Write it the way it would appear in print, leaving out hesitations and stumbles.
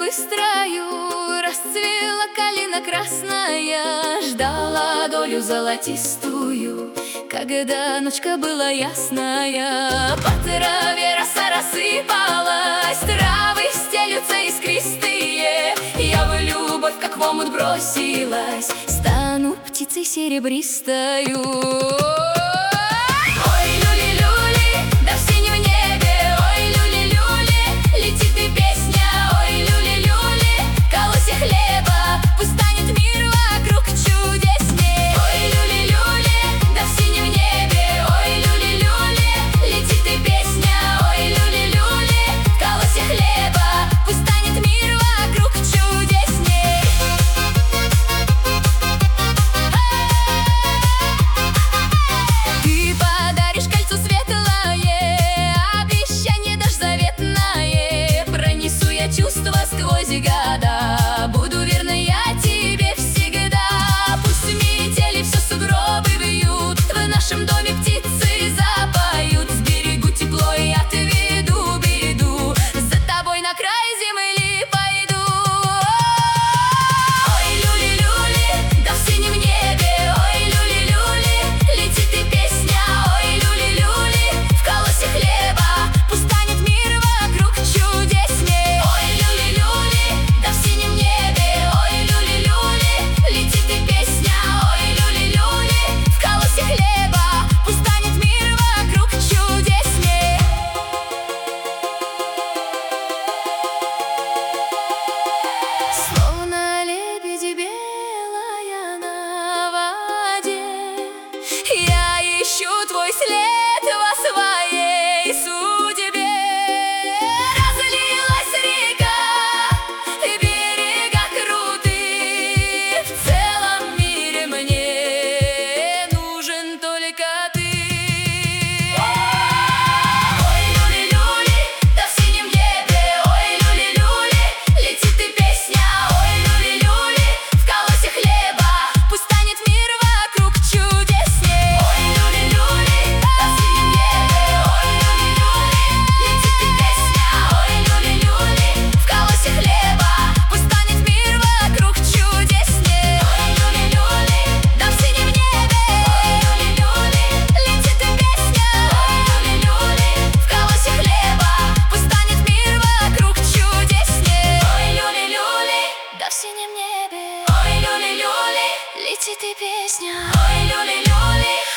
быстрою расцвела калина красная, ждала долю золотистую, когда ночка была ясная. По траве роса рассыпалась, травы стелются искристые. Я в любовь, как в омут, бросилась, стану птицей серебристою. Чувства сквозь года, буду верна я тебе всегда. Пусть метели все сугробы вьют, в нашем доме птицы запоют. Сберегу тепло и отведу беду, за тобой на край земли пойду. Ой, люли-люли, да в синем небе. Ой, люли-люли, летит и песня. Ой, люли-люли, в колосе хлеба, пусть станет мир вокруг чудесней. Я ищу твой след во своей судьбе. Разлилась река, берега круты. В целом мире мне нужен только ты. Ой, люли-люли, да в синем небе. Ой, люли-люли, летит и песня. Ой, люли-люли, в колосе хлеба, пусть станет мир вокруг чудесней. В синем небе, ой, люли-люли, летит и песня. Ой, люли-люли.